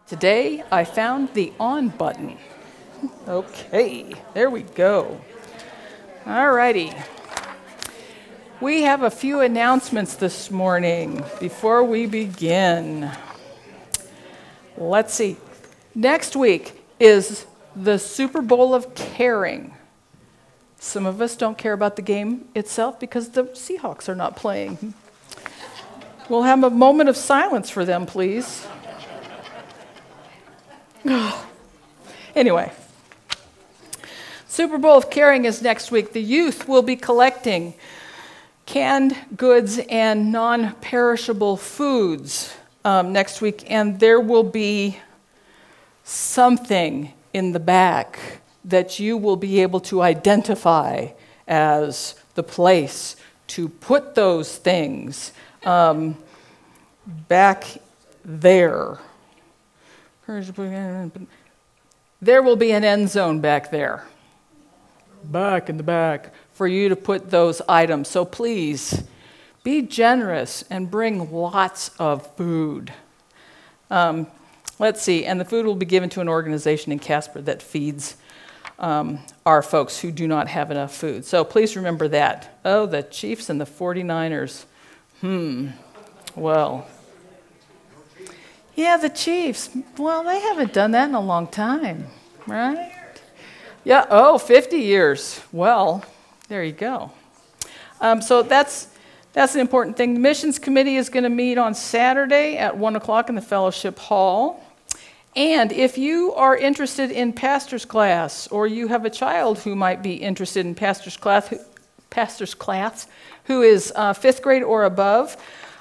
Today, I found the on button. Okay, there we go. All righty. We have a few announcements this morning before we begin. Let's see. Next week is the Super Bowl of Caring. Some of us don't care about the game itself because the Seahawks are not playing. We'll have a moment of silence for them, please. Anyway, Super Bowl of Caring is next week. The youth will be collecting canned goods and non-perishable foods next week, and there will be something in the back that you will be able to identify as the place to put those things back there. There will be an end zone back there, back in the back, for you to put those items. So please, be generous and bring lots of food. Let's see, and the food will be given to an organization in Casper that feeds our folks who do not have enough food. So please remember that. Oh, the Chiefs and the 49ers. Well, yeah, the Chiefs. Well, they haven't done that in a long time, right? Yeah, 50 years. Well, there you go. So that's an important thing. The Missions Committee is going to meet on Saturday at 1 o'clock in the Fellowship Hall. And if you are interested in pastor's class, or you have a child who might be interested in pastor's class who is 5th grade or above,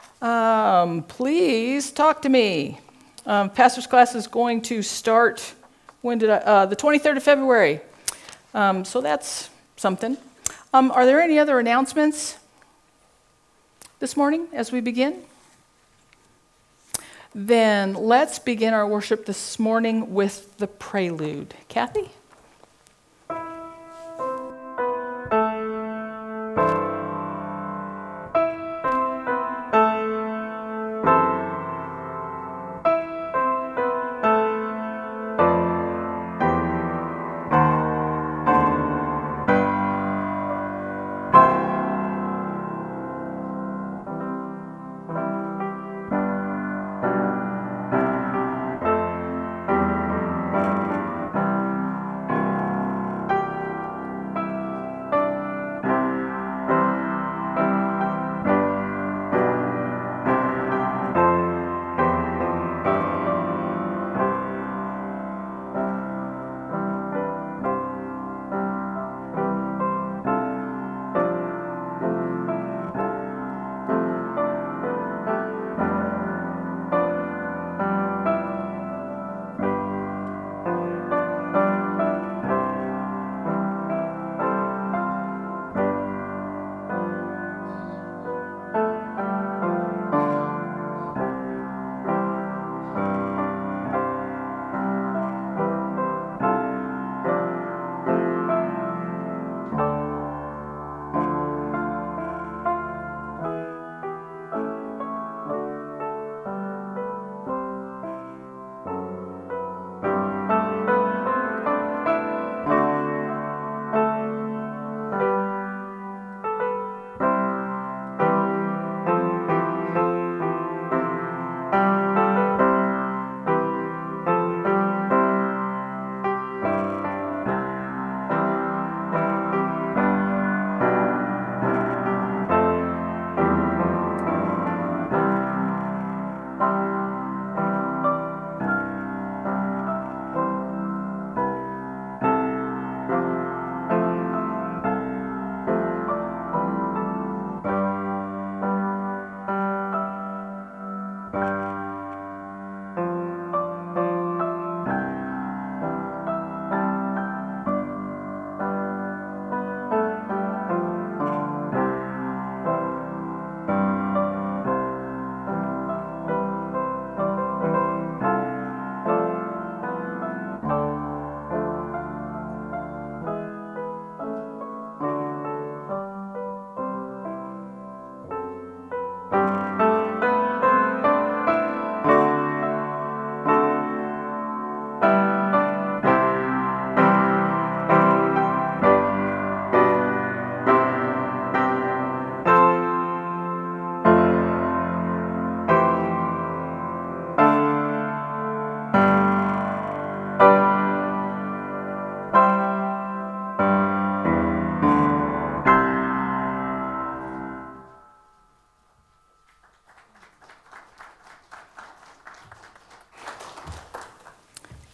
please talk to me. Pastor's class is going to start, the 23rd of February. So that's something. Are there any other announcements this morning as we begin? Then let's begin our worship this morning with the prelude. Kathy?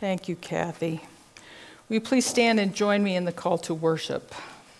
Thank you, Kathy. Will you please stand and join me in the call to worship?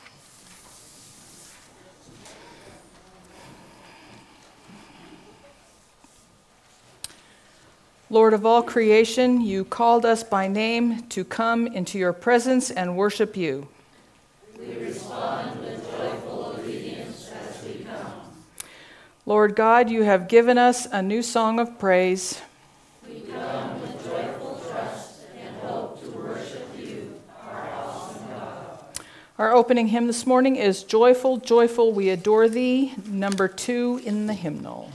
Lord of all creation, you called us by name to come into your presence and worship you. We respond with joyful obedience as we come. Lord God, you have given us a new song of praise. We come with joyful trust and hope to worship you, our awesome God. Our opening hymn this morning is Joyful, Joyful, We Adore Thee, number 2 in the hymnal.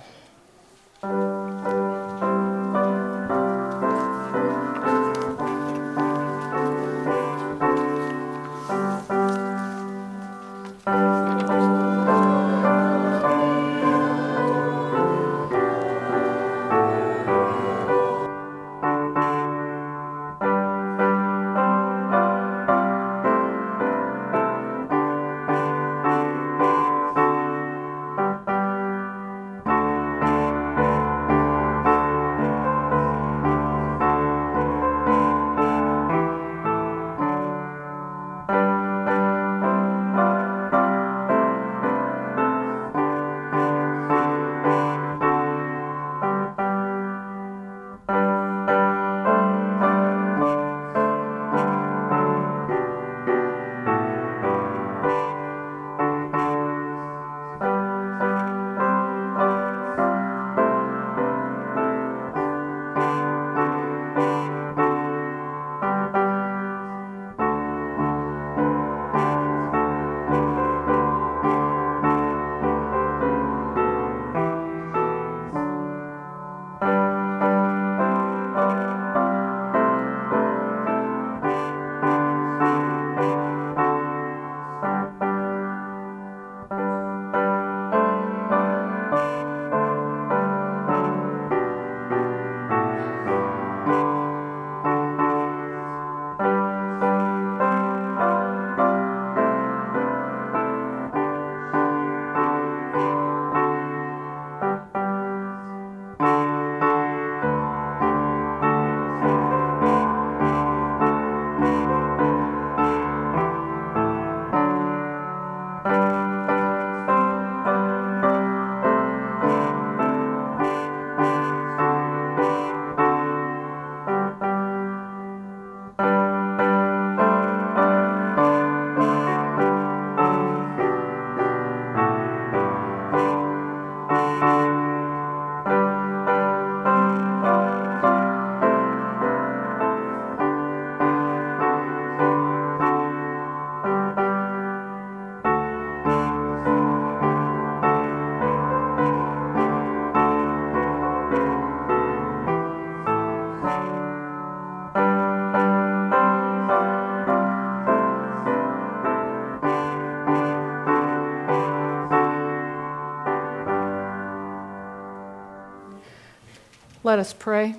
Let us pray.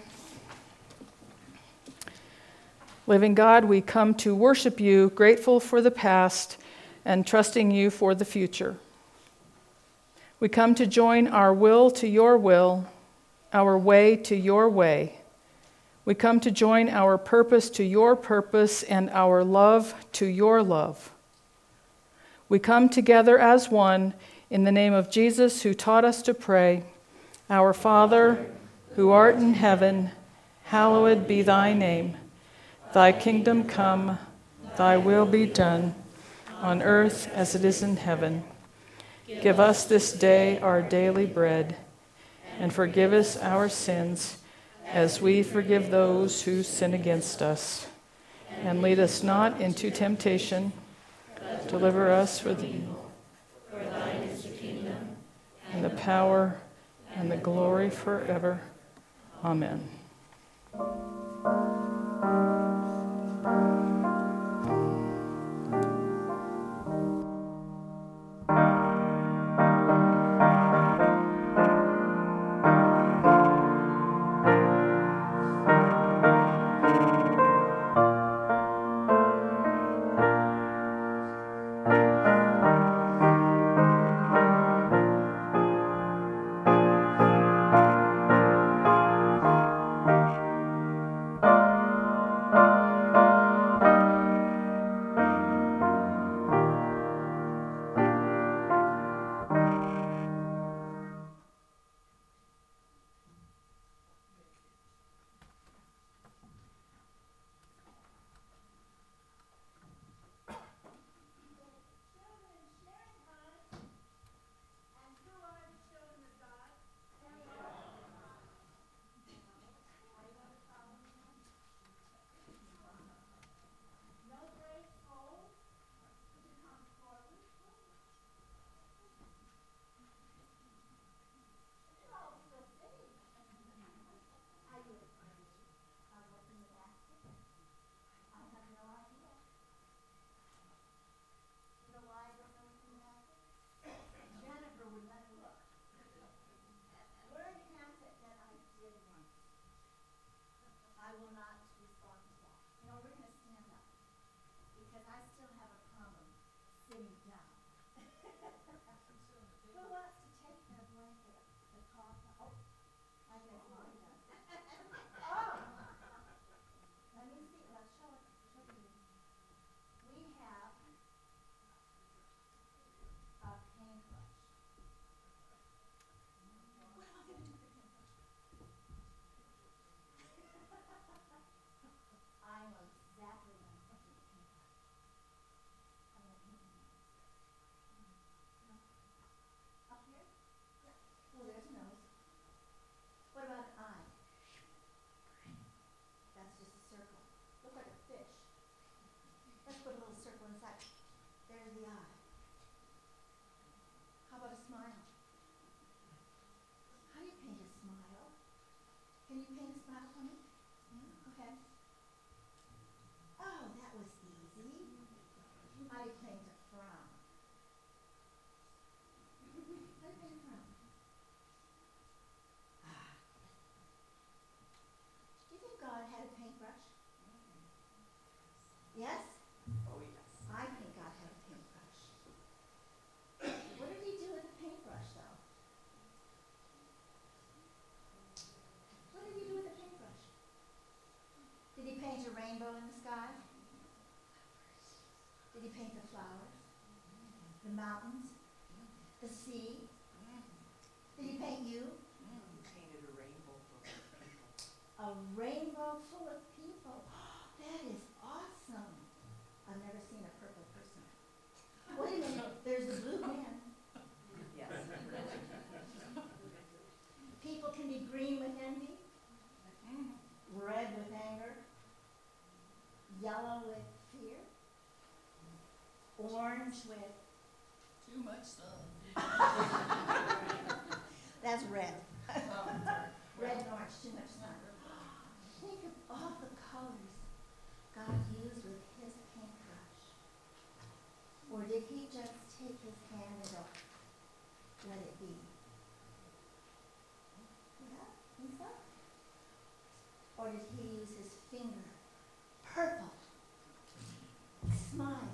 Living God, we come to worship you, grateful for the past and trusting you for the future. We come to join our will to your will, our way to your way. We come to join our purpose to your purpose and our love to your love. We come together as one in the name of Jesus, who taught us to pray, Our Father, who art in heaven, hallowed be thy name. Thy kingdom come, thy will be done, on earth as it is in heaven. Give us this day our daily bread, and forgive us our sins, as we forgive those who sin against us. And lead us not into temptation, deliver us from evil. For thine is the kingdom, and the power, and the glory forever. Amen. the eye. How about a smile? How do you paint a smile? Can you paint a smile for me? Yeah, okay. Oh, that was easy. How do you paint a frown? How do you paint a frown? Do you think God had a paintbrush? Yes? Oh, yes. I think God had a paintbrush. What did he do with a paintbrush, though? What did he do with a paintbrush? Did he paint a rainbow in the sky? Did he paint the flowers? The mountains? The sea? Did he paint you? He painted a rainbow for people. A rainbow full of people. That is awesome. I've never seen a purple person. Wait a minute, there's a blue man. Yes. People can be green with envy, red with anger, yellow with fear, orange with, Too much sun. that's red. Red and orange, too much sun. Think of all the colors God used with his paintbrush. Or did he just take his hand and go, let it be? Yeah, think so? Or did he use his finger? Purple. Smile.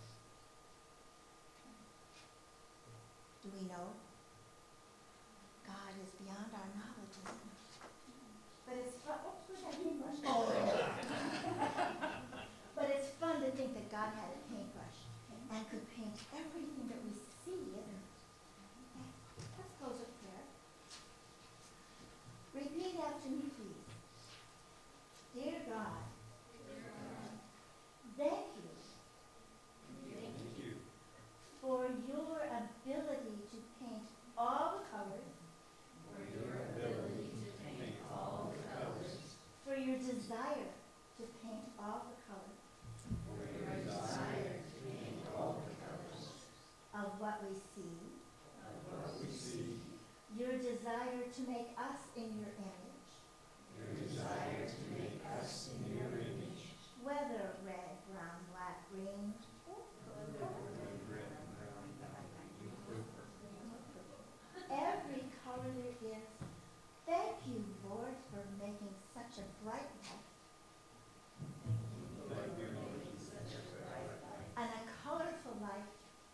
Do we know? God is beyond our knowledge, isn't he? But it's fun. Oh, where's that paintbrush? Oh, but it's fun to think that God had a paintbrush and could paint everything that we see, isn't it? Okay, let's close with prayer. Repeat after me, please. Dear God, thank you for your ability to paint all the colors, for your desire to paint all the colors, of what we see, your desire to make us in your image, whether red, brown, black, green, or purple. Every color there is. Thank you, Lord, for making such a bright light. And a colorful light.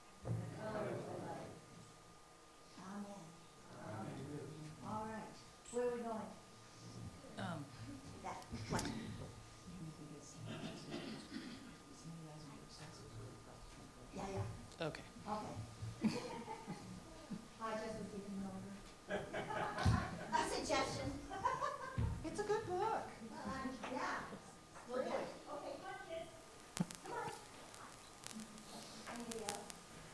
Amen. All right. Where are we going? That one. Yeah, yeah. Okay. Okay. I just was giving an order. A suggestion. It's a good book. Yeah. We'll do it. Okay, come on, kids. Come on. Anybody else?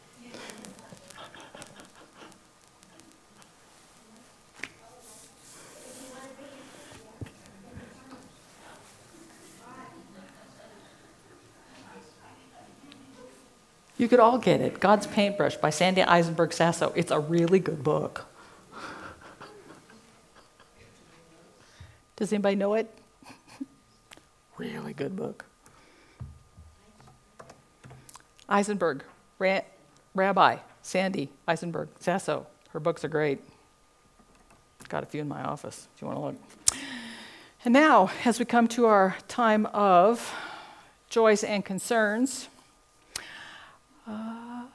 If you want to be, all right. You could all get it. God's Paintbrush by Sandy Eisenberg Sasso. It's a really good book. Does anybody know it? Really good book. Eisenberg, Rabbi Sandy Eisenberg Sasso. Her books are great. Got a few in my office if you want to look. And now, as we come to our time of joys and concerns, oh,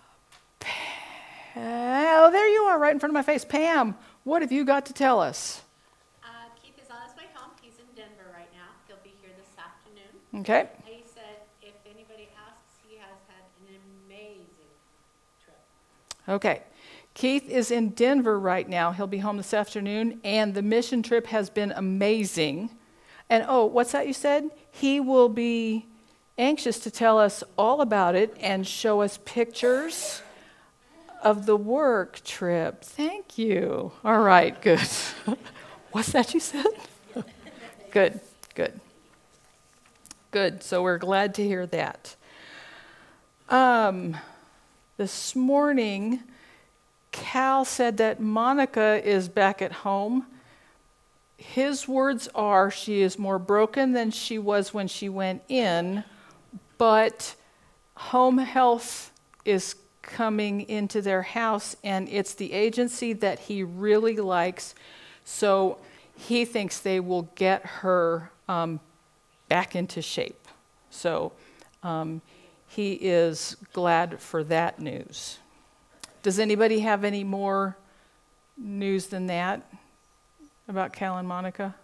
there you are, right in front of my face. Pam, what have you got to tell us? Keith is on his way home. He's in Denver right now. He'll be here this afternoon. Okay. He said if anybody asks, he has had an amazing trip. Okay. Keith is in Denver right now. He'll be home this afternoon, and the mission trip has been amazing. And oh, what's that you said? He will be anxious to tell us all about it and show us pictures of the work trip. Thank you. All right, good. What's that you said? Good, good. Good, so we're glad to hear that. this morning, Cal said that Monica is back at home. His words are, she is more broken than she was when she went in, but home health is coming into their house, and it's the agency that he really likes, so he thinks they will get her back into shape. So he is glad for that news. Does anybody have any more news than that about Cal and Monica?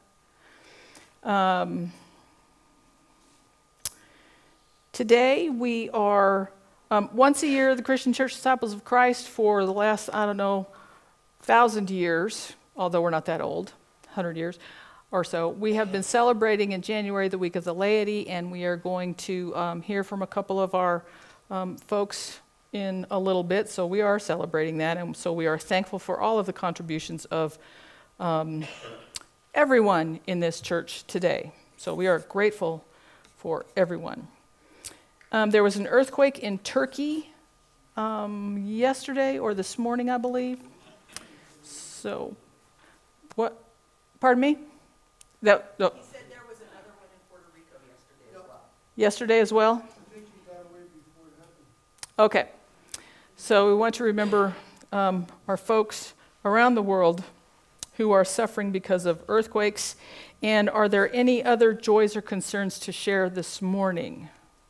Today we are, once a year, the Christian Church Disciples of Christ for the last, 1,000 years, although we're not that old, 100 years or so, we have been celebrating in January the Week of the Laity, and we are going to hear from a couple of our folks in a little bit, so we are celebrating that, and so we are thankful for all of the contributions of everyone in this church today. So we are grateful for everyone. There was an earthquake in Turkey yesterday or this morning, I believe. So, what? Pardon me? He said there was another one in Puerto Rico yesterday as well. Yesterday as well? I think he got away before it happened. Okay. So we want to remember our folks around the world who are suffering because of earthquakes. And are there any other joys or concerns to share this morning?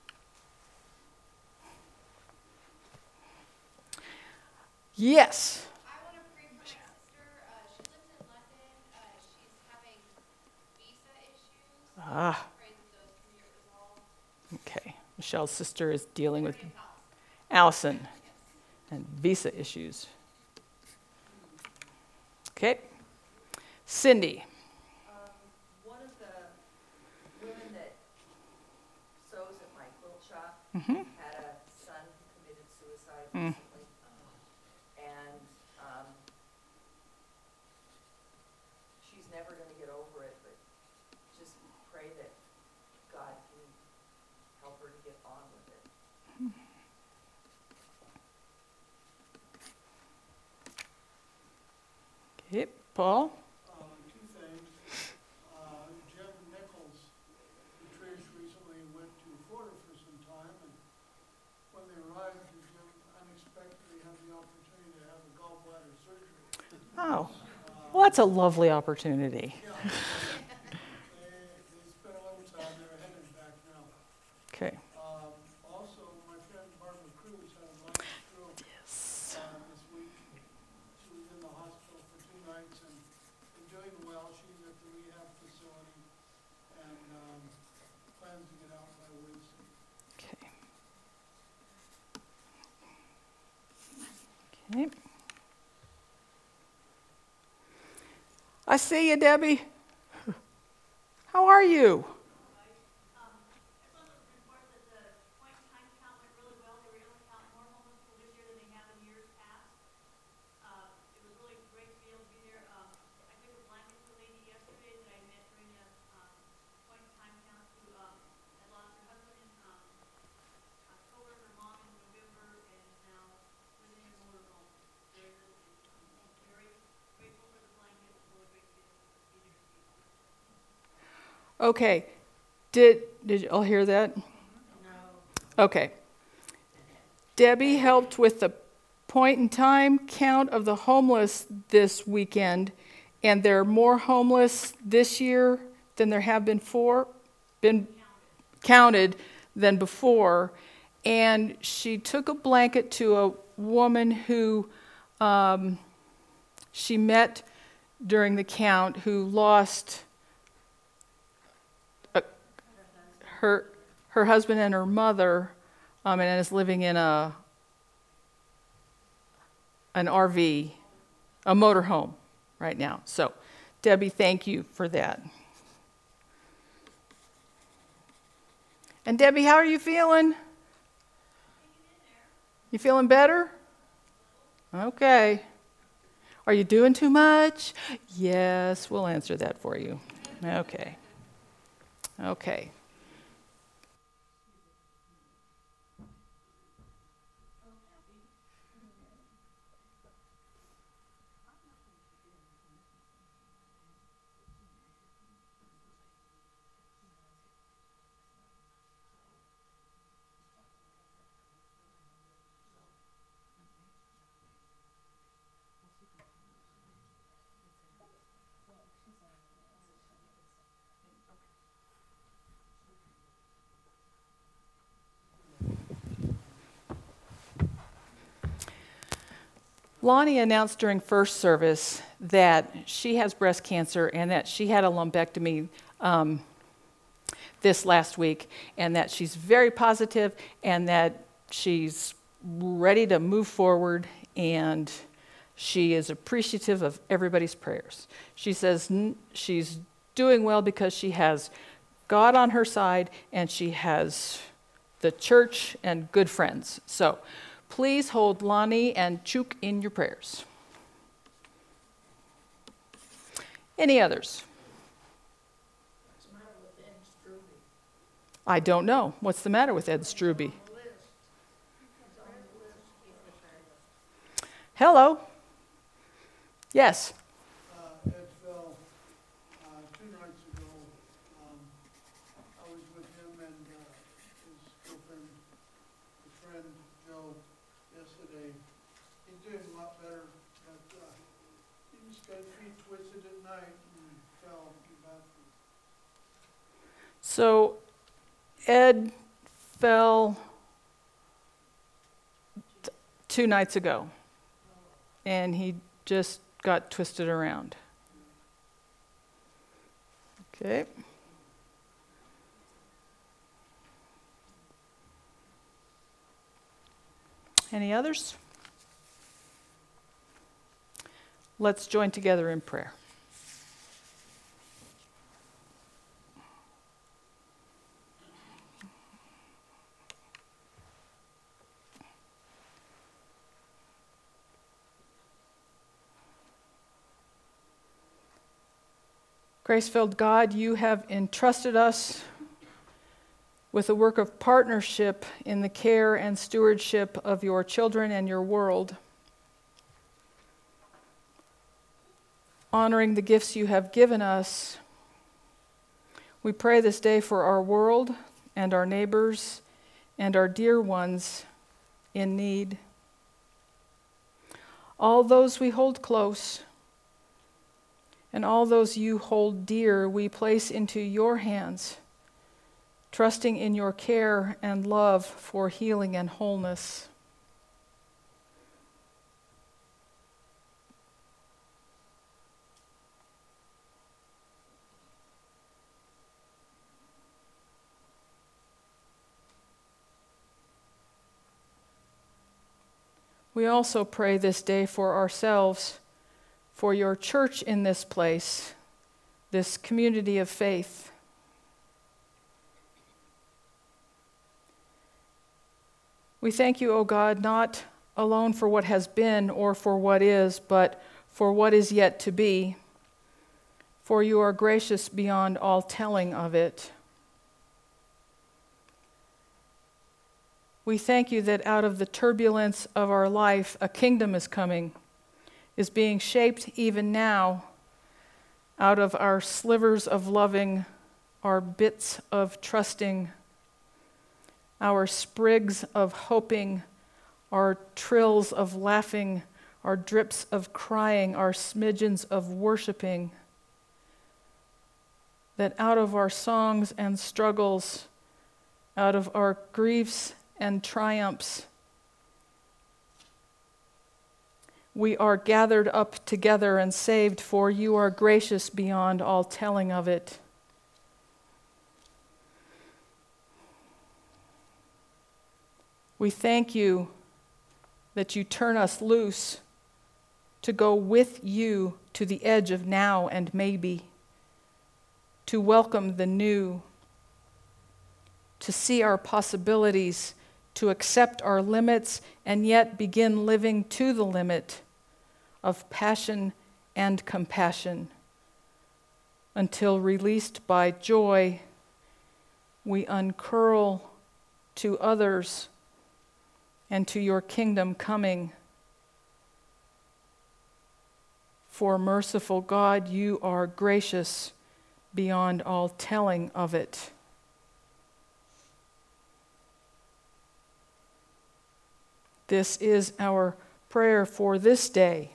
Yes. I want to pray for my sister. She lives in London. She's having visa issues. Ah, Pray that those can get resolved. okay. Michelle's sister is dealing with Allison and visa issues. Okay. Cindy. One of the women that sews at my quilt shop Mm-hmm. had a son who committed suicide Mm. recently. And she's never going to get over it, but just pray that God can help her to get on with it. Okay. Paul. Two things. Jim Nichols, who Trish recently went to Florida for some time, and when they arrived, Jim unexpectedly had the opportunity to have a gallbladder surgery. Oh, well, that's a lovely opportunity. They spent a little time there, headed back now. Okay. Also, my friend Barbara Cruz had a minor stroke Yes. this week. She was in the hospital for 2 nights and doing well. She's at the rehab facility and plans to get out by Wednesday. Okay. Okay. I see you, Debbie. How are you? I just wanted to report that the point in time count went really well. They were able to count more homeless people this year than they have in years past. It was really great to be able to be there. I took a blanket to a lady yesterday that I met during the point in time count who had lost her husband in October, her mom in November, and is now living in a motorhome. Very grateful for the blanket. It's really great to be there to see them. Okay. Did you all hear that? No. Okay. Debbie helped with the point in time count of the homeless this weekend, and there are more homeless this year than there have been counted than before. And she took a blanket to a woman who she met during the count who lost her husband and her mother, and is living in an RV, a motorhome right now. So, Debbie, thank you for that. And Debbie, how are you feeling? You feeling better? Okay. Are you doing too much? Yes, we'll answer that for you. Okay. Okay. Lonnie announced during first service that she has breast cancer and that she had a lumpectomy this last week, and that she's very positive and that she's ready to move forward, and she is appreciative of everybody's prayers. She says she's doing well because she has God on her side and she has the church and good friends. So please hold Lonnie and Chuk in your prayers. Any others? What's the matter with Ed Struby? I don't know. What's the matter with Ed Struby? Hello. Yes. Ed fell 2 nights ago. I was with him and his girlfriend, his friend Joe, yesterday. He's doing a lot better, but he just got his feet twisted at night and fell in the bathroom. So Ed fell 2 nights ago, and he just got twisted around. Okay. Any others? Let's join together in prayer. Grace-filled God, you have entrusted us with a work of partnership in the care and stewardship of your children and your world, honoring the gifts you have given us. We pray this day for our world and our neighbors and our dear ones in need. All those we hold close and all those you hold dear, we place into your hands, trusting in your care and love for healing and wholeness. We also pray this day for ourselves, for your church in this place, this community of faith. We thank you, O God, not alone for what has been or for what is, but for what is yet to be, for you are gracious beyond all telling of it. We thank you that out of the turbulence of our life, a kingdom is coming, is being shaped even now out of our slivers of loving, our bits of trusting, our sprigs of hoping, our trills of laughing, our drips of crying, our smidgens of worshiping, that out of our songs and struggles, out of our griefs and triumphs, we are gathered up together and saved, for you are gracious beyond all telling of it. We thank you that you turn us loose to go with you to the edge of now and maybe, to welcome the new, to see our possibilities, to accept our limits, and yet begin living to the limit of passion and compassion, until released by joy, we uncurl to others and to your kingdom coming. For merciful God, you are gracious beyond all telling of it. This is our prayer for this day.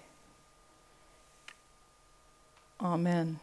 Amen.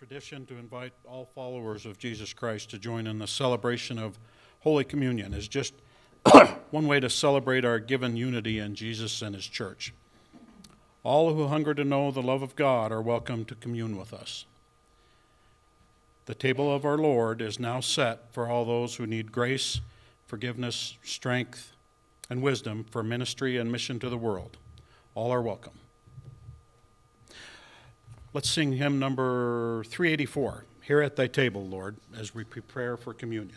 tradition to invite all followers of Jesus Christ to join in the celebration of Holy Communion is just one way to celebrate our given unity in Jesus and his church. All who hunger to know the love of God are welcome to commune with us. The table of our Lord is now set for all those who need grace, forgiveness, strength, and wisdom for ministry and mission to the world. All are welcome. Let's sing hymn number 384, Here at Thy Table, Lord, as we prepare for communion.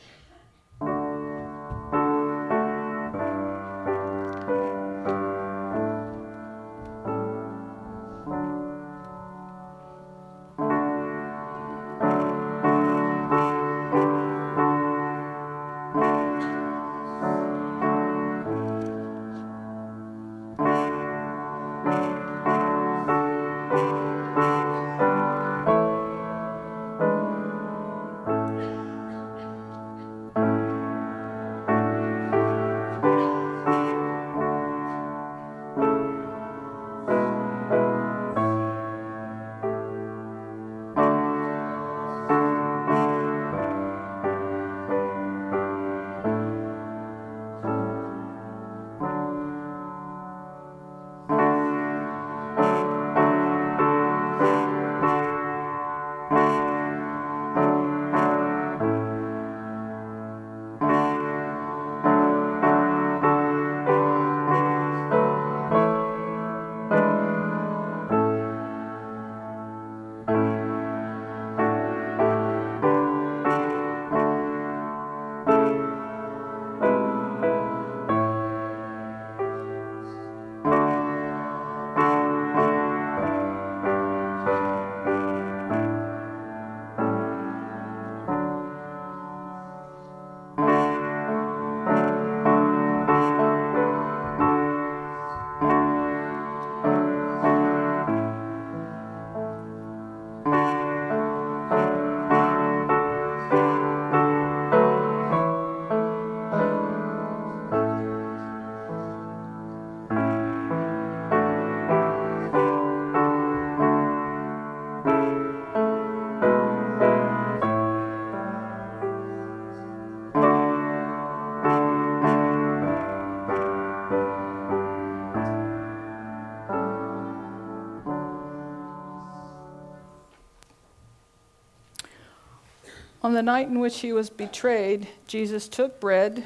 On the night in which he was betrayed, Jesus took bread,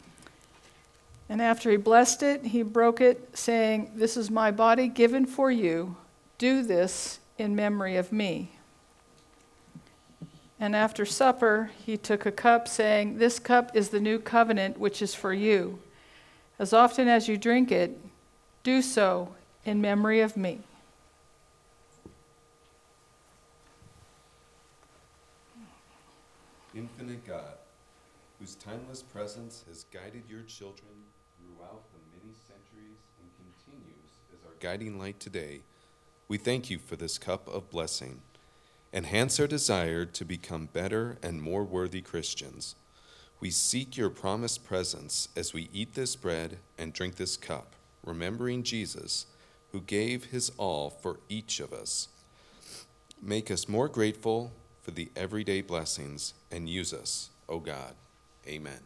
and after he blessed it, he broke it, saying, "This is my body given for you. Do this in memory of me." And after supper, he took a cup, saying, "This cup is the new covenant which is for you. As often as you drink it, do so in memory of me." Infinite God, whose timeless presence has guided your children throughout the many centuries and continues as our guiding light today, we thank you for this cup of blessing. Enhance our desire to become better and more worthy Christians. We seek your promised presence as we eat this bread and drink this cup, remembering Jesus, who gave his all for each of us. Make us more grateful for the everyday blessings and use us, O God. Amen.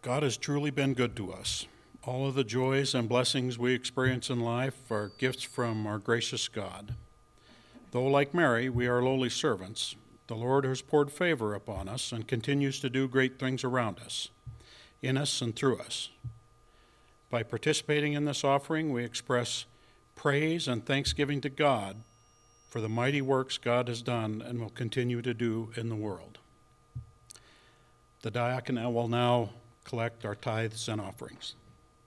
God has truly been good to us. All of the joys and blessings we experience in life are gifts from our gracious God. Though, like Mary, we are lowly servants, the Lord has poured favor upon us and continues to do great things around us, in us and through us. By participating in this offering, we express praise and thanksgiving to God for the mighty works God has done and will continue to do in the world. The diaconate will now collect our tithes and offerings.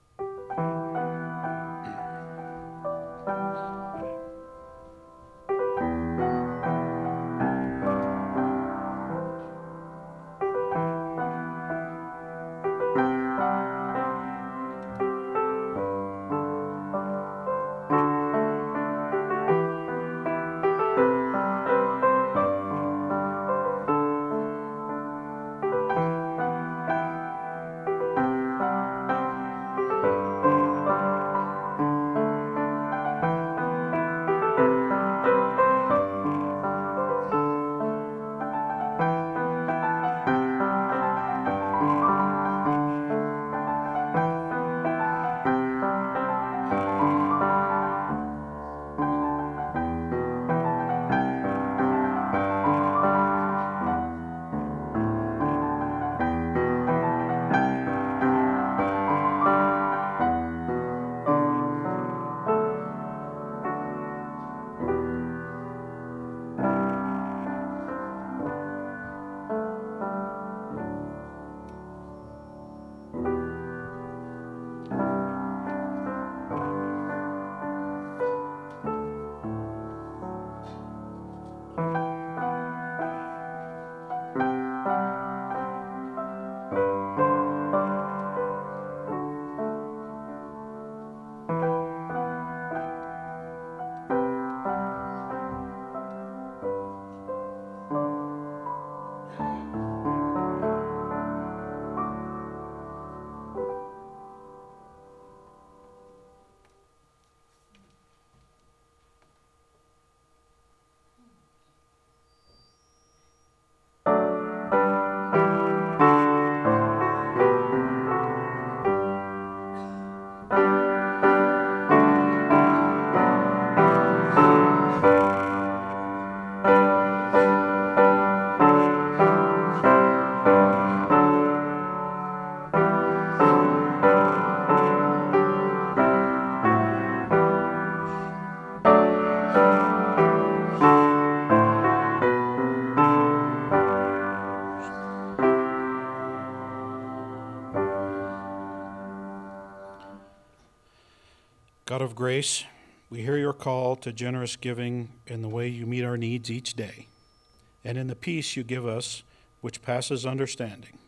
God of grace, we hear your call to generous giving in the way you meet our needs each day, and in the peace you give us, which passes understanding.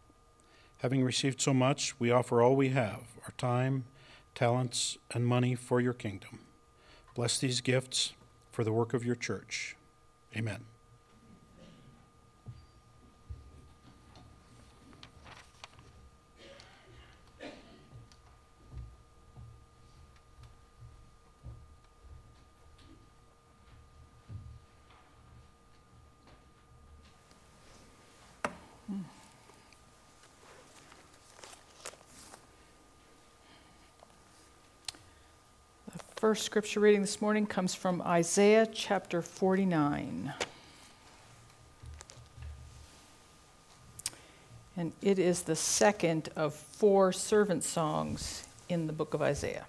Having received so much, we offer all we have, our time, talents, and money for your kingdom. Bless these gifts for the work of your church. Amen. First scripture reading this morning comes from Isaiah chapter 49. And it is the second of 4 servant songs in the book of Isaiah.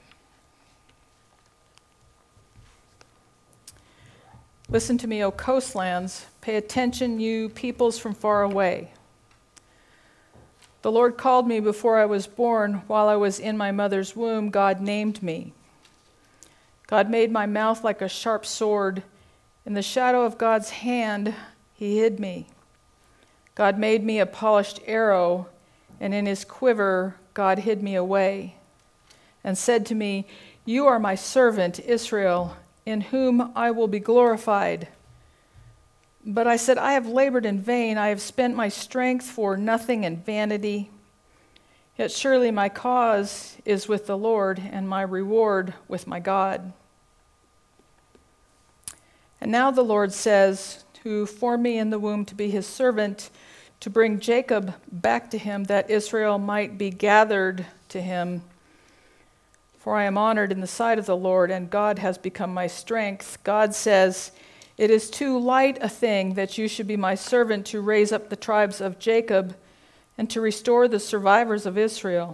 Listen to me, O coastlands. Pay attention, you peoples from far away. The Lord called me before I was born. While I was in my mother's womb, God named me. God made my mouth like a sharp sword. In the shadow of God's hand, he hid me. God made me a polished arrow, and in his quiver, God hid me away, and said to me, You are my servant, Israel, in whom I will be glorified. But I said, I have labored in vain. I have spent my strength for nothing and vanity. Yet surely my cause is with the Lord, and my reward with my God. And now the Lord says, who formed me in the womb to be his servant, to bring Jacob back to him, that Israel might be gathered to him. For I am honored in the sight of the Lord, and God has become my strength. God says, it is too light a thing that you should be my servant to raise up the tribes of Jacob and to restore the survivors of Israel.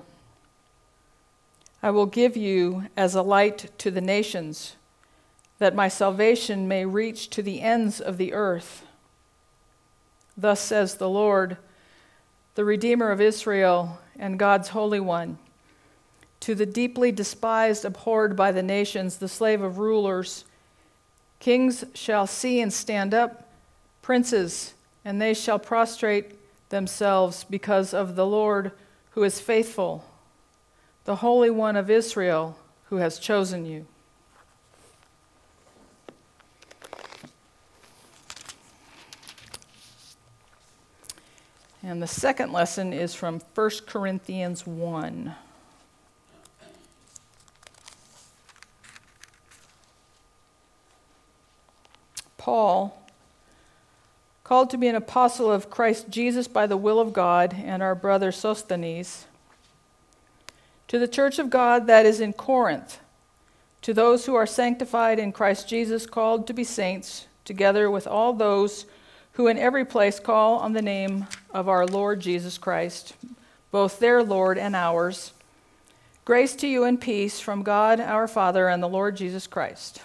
I will give you as a light to the nations, that my salvation may reach to the ends of the earth. Thus says the Lord, the Redeemer of Israel and God's Holy One, to the deeply despised, abhorred by the nations, the slave of rulers, kings shall see and stand up, princes, and they shall prostrate themselves because of the Lord who is faithful, the Holy One of Israel who has chosen you. And the second lesson is from 1 Corinthians 1. Paul, called to be an apostle of Christ Jesus by the will of God, and our brother Sosthenes, to the church of God that is in Corinth, to those who are sanctified in Christ Jesus, called to be saints, together with all those who in every place call on the name of our Lord Jesus Christ, both their Lord and ours. Grace to you and peace from God our Father and the Lord Jesus Christ.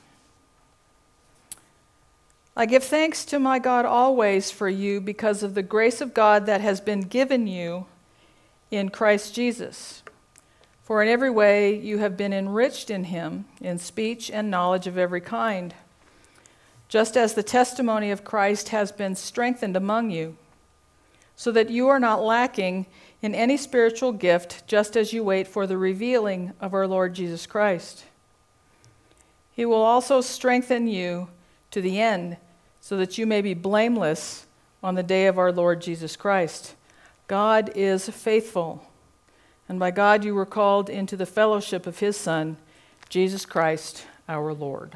I give thanks to my God always for you because of the grace of God that has been given you in Christ Jesus. For in every way you have been enriched in him, in speech and knowledge of every kind, just as the testimony of Christ has been strengthened among you, so that you are not lacking in any spiritual gift, just as you wait for the revealing of our Lord Jesus Christ. He will also strengthen you to the end, so that you may be blameless on the day of our Lord Jesus Christ. God is faithful, and by God you were called into the fellowship of his Son, Jesus Christ our Lord.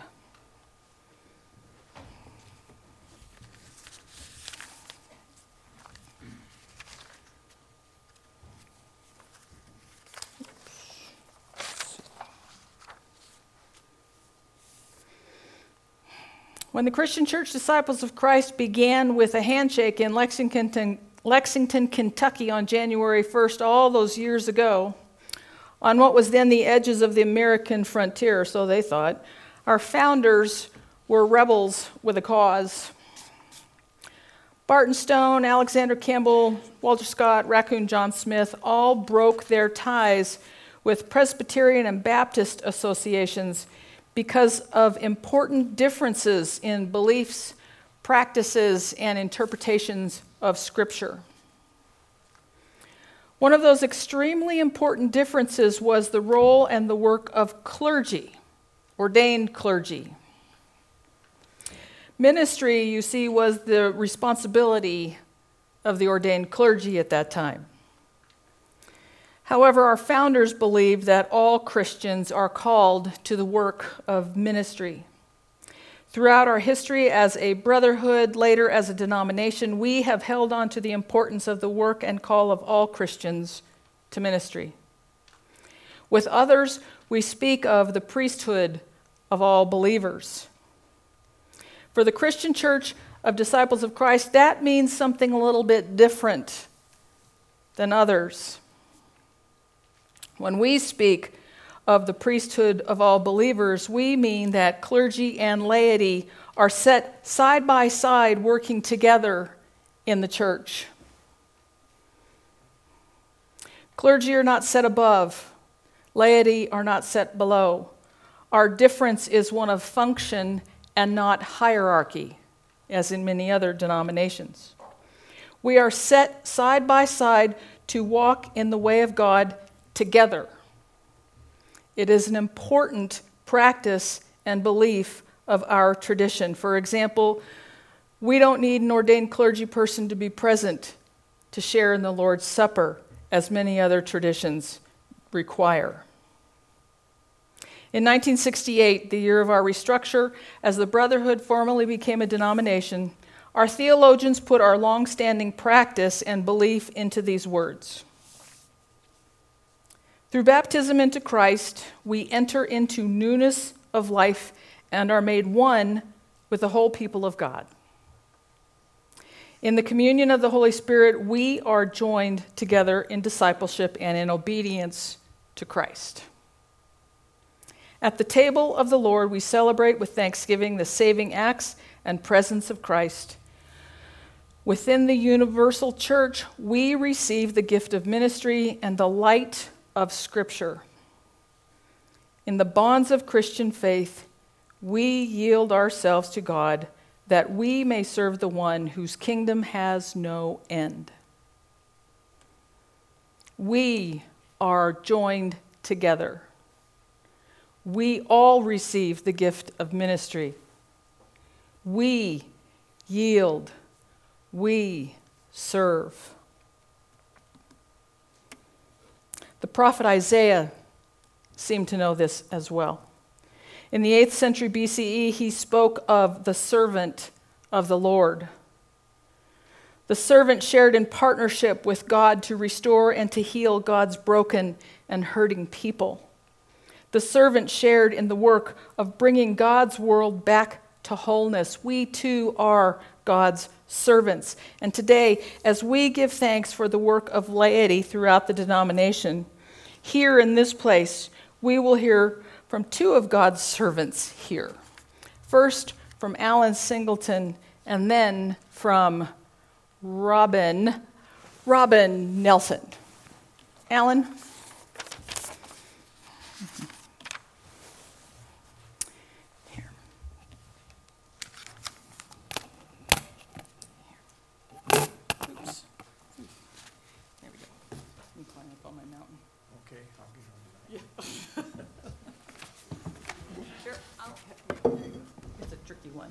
When the Christian Church Disciples of Christ began with a handshake in Lexington, Kentucky on January 1st, all those years ago, on what was then the edges of the American frontier, so they thought, our founders were rebels with a cause. Barton Stone, Alexander Campbell, Walter Scott, Raccoon John Smith all broke their ties with Presbyterian and Baptist associations because of important differences in beliefs, practices, and interpretations of Scripture. One of those extremely important differences was the role and the work of clergy, ordained clergy. Ministry, you see, was the responsibility of the ordained clergy at that time. However, our founders believed that all Christians are called to the work of ministry. Throughout our history as a brotherhood, later as a denomination, we have held on to the importance of the work and call of all Christians to ministry. With others, we speak of the priesthood of all believers. For the Christian Church of Disciples of Christ, that means something a little bit different than others. When we speak of the priesthood of all believers, we mean that clergy and laity are set side by side working together in the church. Clergy are not set above, laity are not set below. Our difference is one of function and not hierarchy, as in many other denominations. We are set side by side to walk in the way of God together. It is an important practice and belief of our tradition. For example, we don't need an ordained clergy person to be present to share in the Lord's Supper, as many other traditions require. In 1968, the year of our restructure, as the Brotherhood formally became a denomination, Our theologians put our long-standing practice and belief into these words. Through baptism into Christ, we enter into newness of life and are made one with the whole people of God. In the communion of the Holy Spirit, we are joined together in discipleship and in obedience to Christ. At the table of the Lord, we celebrate with thanksgiving the saving acts and presence of Christ. Within the universal church, we receive the gift of ministry and the light of Scripture. In the bonds of Christian faith, we yield ourselves to God that we may serve the one whose kingdom has no end. We are joined together. We all receive the gift of ministry. We yield. We serve. The prophet Isaiah seemed to know this as well. In the 8th century BCE, he spoke of the servant of the Lord. The servant shared in partnership with God to restore and to heal God's broken and hurting people. The servant shared in the work of bringing God's world back to wholeness. We too are God's servants. And today, as we give thanks for the work of laity throughout the denomination, here in this place, we will hear from two of God's servants here. First, from Alan Singleton, and then from Robin Nelson. Alan? Here. Oops. There we go. Let me climb up on my mountain. Okay, I'll get on that. Sure. It's a tricky one.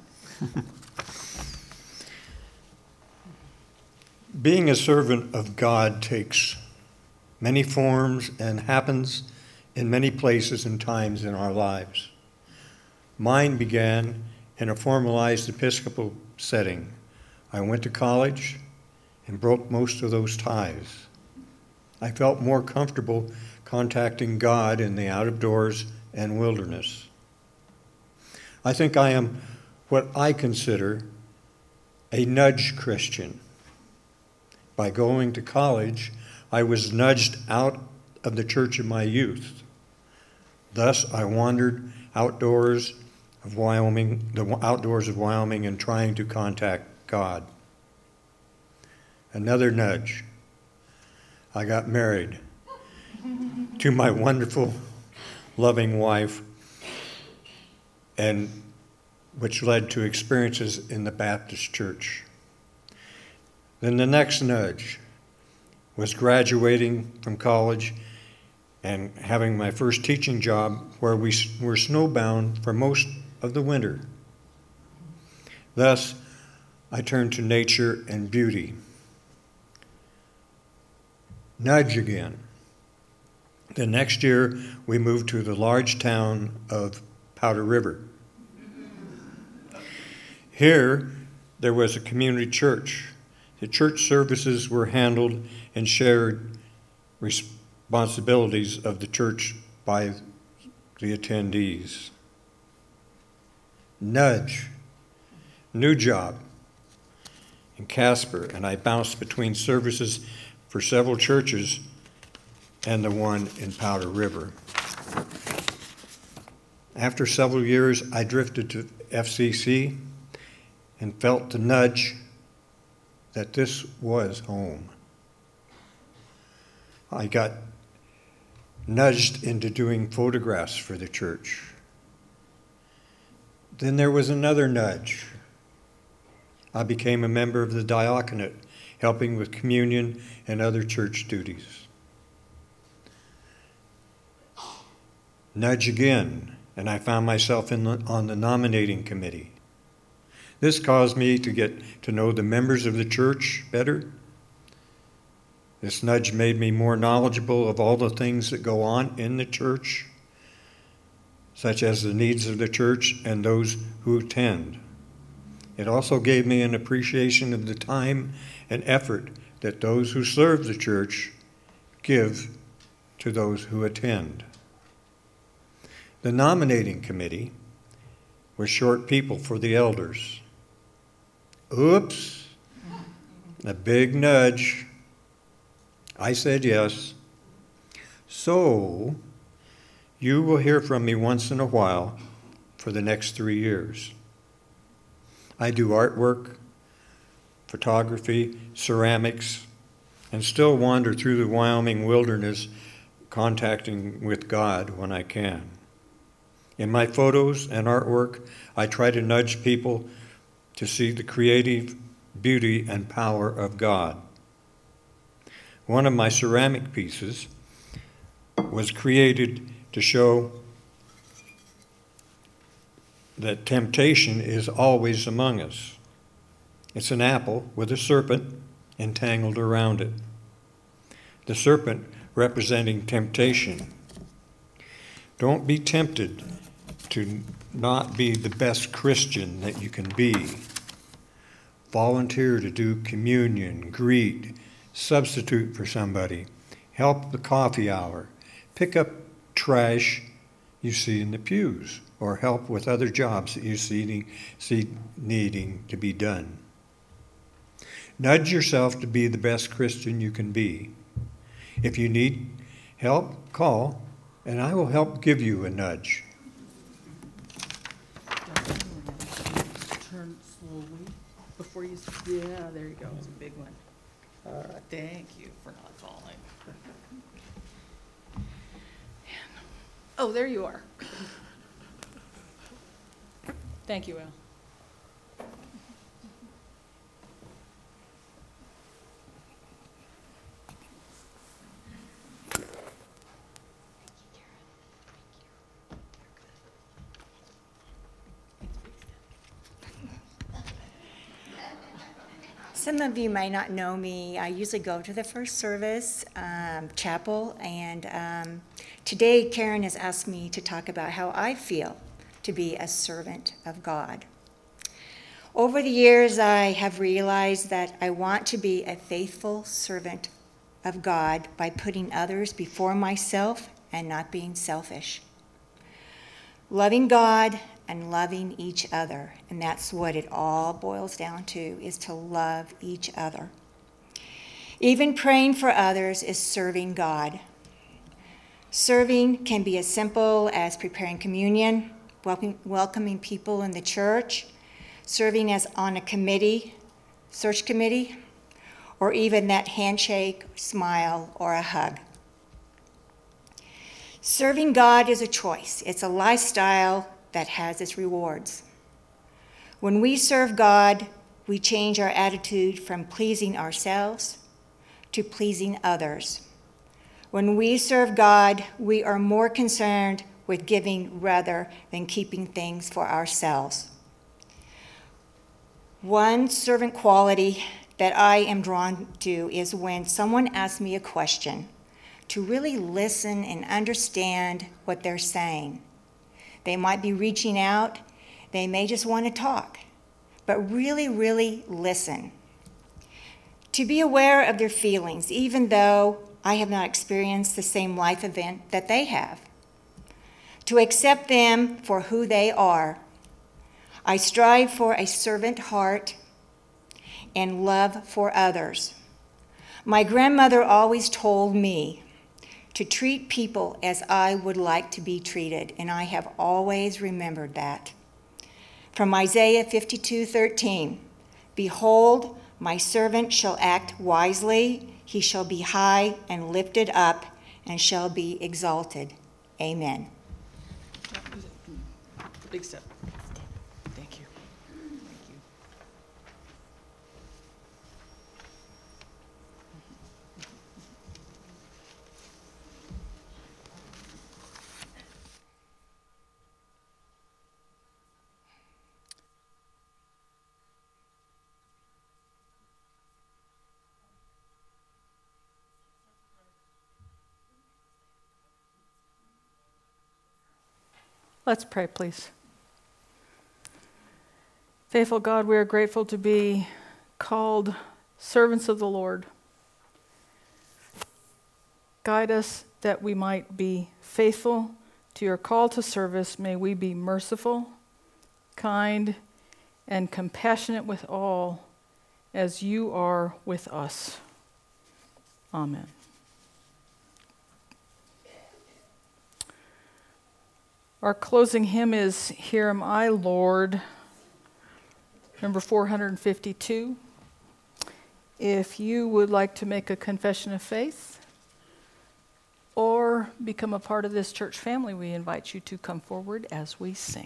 Being a servant of God takes many forms and happens in many places and times in our lives. Mine began in a formalized Episcopal setting. I went to college and broke most of those ties. I felt more comfortable contacting God in the out of doors and wilderness. I think I am what I consider a nudge Christian. By going to college, I was nudged out of the church of my youth. Thus, I wandered the outdoors of Wyoming, and trying to contact God. Another nudge. I got married to my wonderful, loving wife, and which led to experiences in the Baptist church. Then the next nudge was graduating from college and having my first teaching job where we were snowbound for most of the winter. Thus, I turned to nature and beauty. Nudge again. The next year, we moved to the large town of Powder River. Here, there was a community church. The church services were handled and shared responsibilities of the church by the attendees. Nudge, new job in Casper, and I bounced between services for several churches and the one in Powder River. After several years, I drifted to FCC and felt the nudge that this was home. I got nudged into doing photographs for the church. Then there was another nudge. I became a member of the diaconate, helping with communion and other church duties. Nudge again, and I found myself on the nominating committee. This caused me to get to know the members of the church better. This nudge made me more knowledgeable of all the things that go on in the church, such as the needs of the church and those who attend. It also gave me an appreciation of the time and effort that those who serve the church give to those who attend. The nominating committee was short people for the elders. Oops, a big nudge. I said yes. So, you will hear from me once in a while for the next 3 years. I do artwork, photography, ceramics, and still wander through the Wyoming wilderness contacting with God when I can. In my photos and artwork, I try to nudge people to see the creative beauty and power of God. One of my ceramic pieces was created to show that temptation is always among us. It's an apple with a serpent entangled around it. The serpent representing temptation. Don't be tempted to not be the best Christian that you can be. Volunteer to do communion, greet, substitute for somebody, help the coffee hour, pick up trash you see in the pews, or help with other jobs that you see needing to be done. Nudge yourself to be the best Christian you can be. If you need help, call, and I will help give you a nudge. Turn slowly before you. Yeah, there you go. It's a big one. Thank you for not falling. Oh, there you are. Thank you, Al. Some of you may not know me. I usually go to the first service, chapel, and today Karen has asked me to talk about how I feel to be a servant of God. Over the years, I have realized that I want to be a faithful servant of God by putting others before myself and not being selfish. Loving God and loving each other, and that's what it all boils down to, is to love each other. Even praying for others is serving God. Serving can be as simple as preparing communion, welcoming people in the church, serving as on a committee, search committee, or even that handshake, smile, or a hug. Serving God is a choice. It's a lifestyle that has its rewards. When we serve God, we change our attitude from pleasing ourselves to pleasing others. When we serve God, we are more concerned with giving rather than keeping things for ourselves. One servant quality that I am drawn to is when someone asks me a question, to really listen and understand what they're saying. They might be reaching out, they may just want to talk, but really, really listen. To be aware of their feelings, even though I have not experienced the same life event that they have. To accept them for who they are. I strive for a servant heart and love for others. My grandmother always told me to treat people as I would like to be treated, and I have always remembered that. From Isaiah 52:13, "Behold, my servant shall act wisely, he shall be high and lifted up, and shall be exalted." Amen. Big step. Thank you. Thank you. Let's pray, please. Faithful God, we are grateful to be called servants of the Lord. Guide us that we might be faithful to your call to service. May we be merciful, kind, and compassionate with all as you are with us. Amen. Our closing hymn is Here Am I, Lord, number 452. If you would like to make a confession of faith or become a part of this church family, we invite you to come forward as we sing.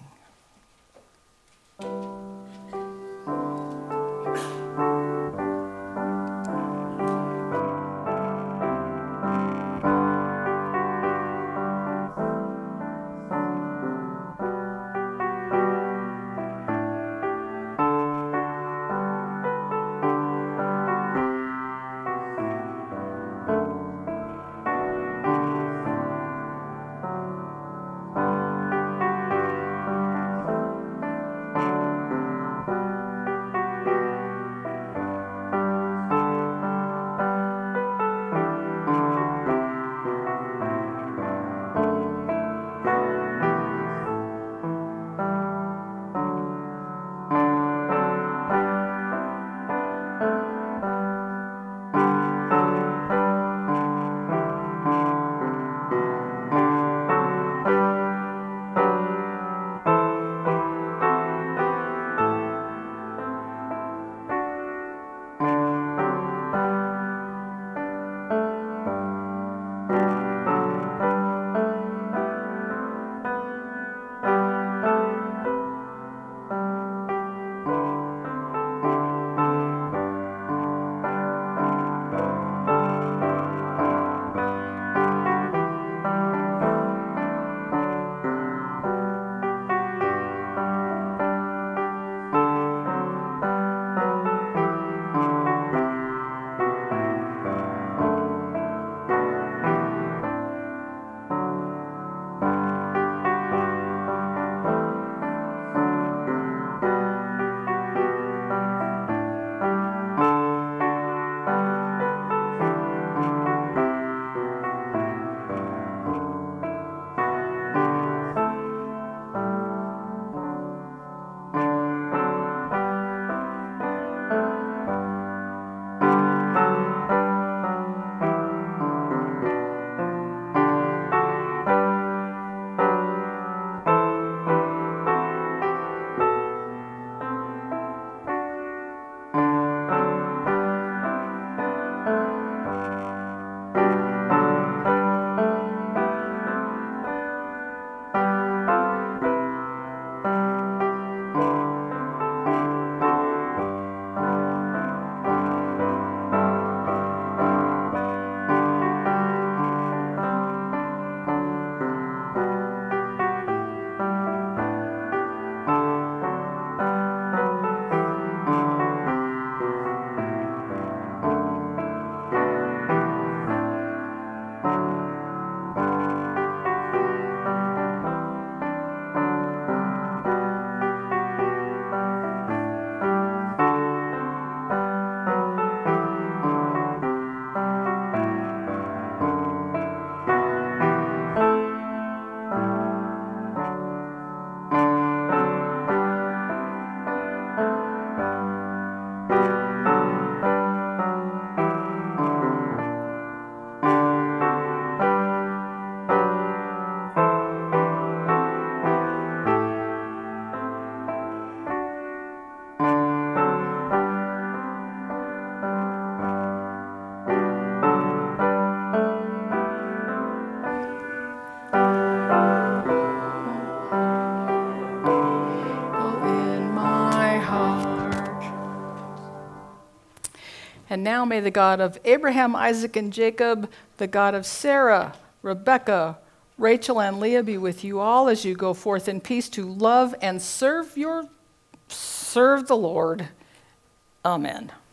And now may the God of Abraham, Isaac, and Jacob, the God of Sarah, Rebekah, Rachel, and Leah be with you all as you go forth in peace to love and serve the Lord. Amen.